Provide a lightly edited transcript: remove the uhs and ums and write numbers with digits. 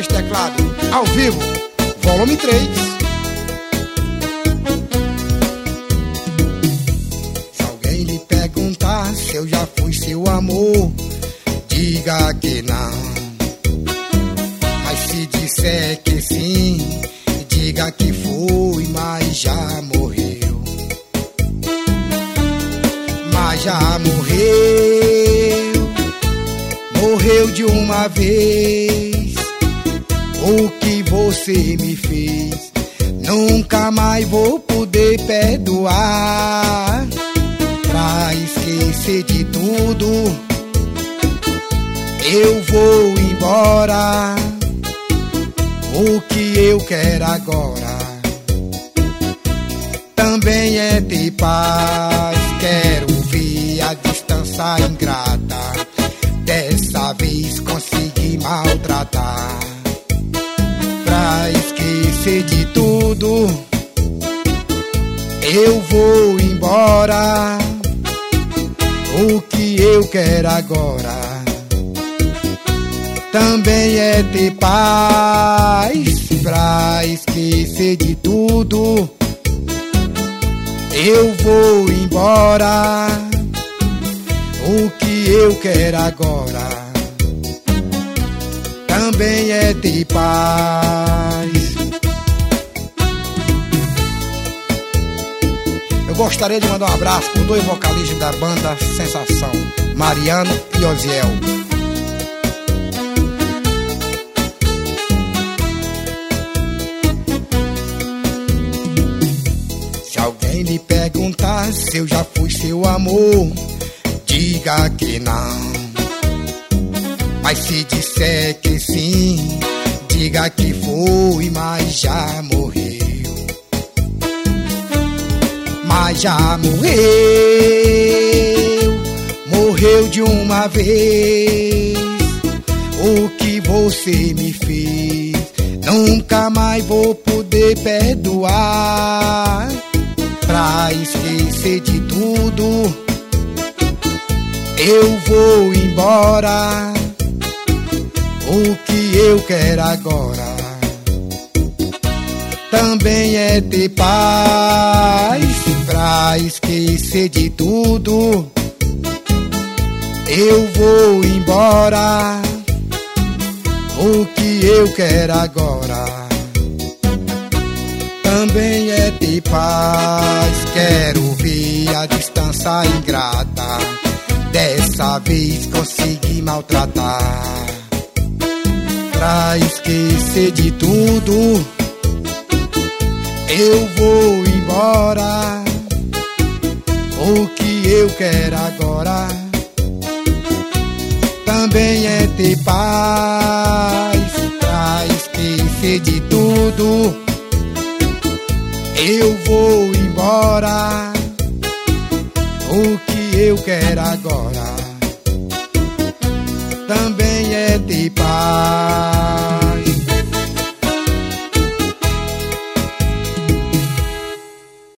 2 teclados, ao vivo, volume 3. Se alguém lhe perguntar se eu já fui seu amor, diga que não. Mas se disser que sim, diga que fui, mas já morreu. Mas já morreu, morreu de uma vez. O que você me fez, nunca mais vou poder perdoar. Pra esquecer de tudo, eu vou embora. O que eu quero agora também é ter paz. Quero ver a distância ingrata, dessa vez consegui maltratar. Pra esquecer de tudo, eu vou embora. O que eu quero agora também é ter paz. Pra esquecer de tudo, eu vou embora. O que eu quero agora também é ter paz. Eu gostaria de mandar um abraço para os 2 vocalistas da banda Sensação, Mariano e Osiel. Se alguém lhe perguntar se eu já fui seu amor, diga que não. Mas se disser que sim, diga que foi, mas já morreu. Mas já morreu, morreu de uma vez. O que você me fez, nunca mais vou poder perdoar. Pra esquecer de tudo, eu vou embora. O que eu quero agora também é ter paz. Pra esquecer de tudo, eu vou embora. O que eu quero agora também é ter paz. Quero ver a distância ingrata, dessa vez consegui maltratar. Pra esquecer de tudo, eu vou embora. O que eu quero agora também é ter paz. Pra esquecer de tudo, eu vou embora. O que eu quero agora também é ter paz.